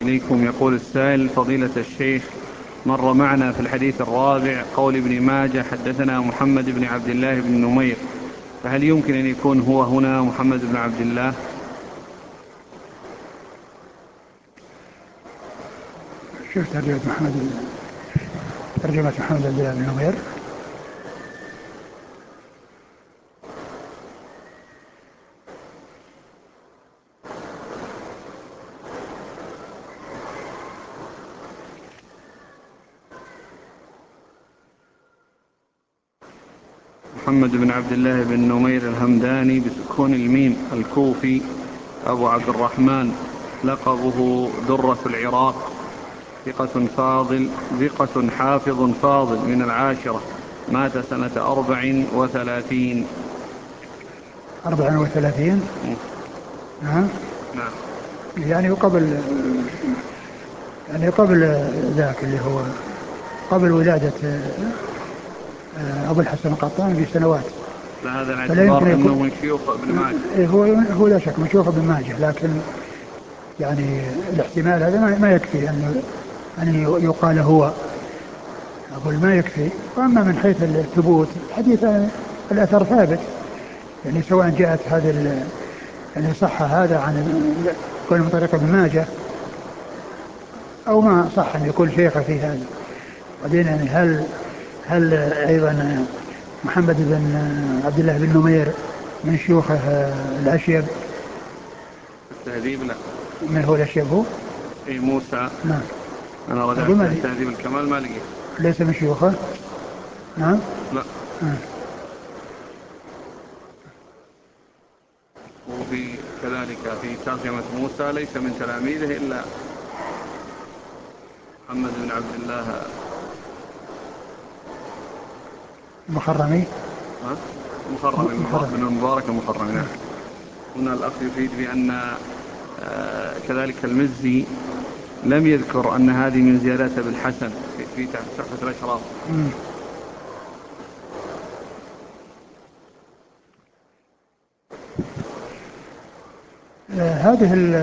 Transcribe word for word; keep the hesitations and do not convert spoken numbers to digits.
إليكم. يقول السائل: فضيلة الشيخ، مر معنا في الحديث الرابع قول ابن ماجه حدثنا محمد بن عبد الله بن نمير، فهل يمكن أن يكون هو هنا محمد بن عبد الله؟ شوف ترجمة محمد ترجمة محمد عبد الله بن نمير. محمد بن عبد الله بن نمير الهمداني بسكون الميم، الكوفي، أبو عبد الرحمن، لقبه درة العراق، ثقة فاضل ثقة حافظ فاضل من العاشرة، مات سنة أربع وثلاثين. أربع وثلاثين. نعم. نعم. يعني قبل يعني قبل ذاك اللي هو قبل ولادة أبو الحسن القطان بسنوات. لا، هذا فلا يمكن الاعتبار أنه يكون من شيوخ ابن ماجه. هو هو لا شك من شيوخ ابن ماجه، لكن يعني الاحتمال هذا ما ما يكفي أن أن يقال هو. أقول ما يكفي. وأما من حيث الثبوت حديث الأثر ثابت، يعني سواء جاءت هذا يعني صح هذا عن كل من طريق ابن ماجه أو ما صح أن يكون شيخه في هذا. بعدين يعني هل هل أيضا محمد بن عبد الله بن نمير من شيوخه الأشيب؟ التهذيب لا. من هو الأشيب هو؟ اي موسى. نعم. انا أقول رجعت ما تهذيب الكمال ما لقيت. ليس من شيوخه. نعم. لا. آه. وفي كذلك في ترجمة موسى ليس من تلاميذه إلا محمد بن عبد الله مخرمي. ها؟ مخرم مخرمي. بن المبارك المخرمي. نعم. هنا الأخ يفيد بأن آه كذلك المزي لم يذكر أن هذه من زيادات ابن الحسن في, في تحفة الأشراف. آه هذه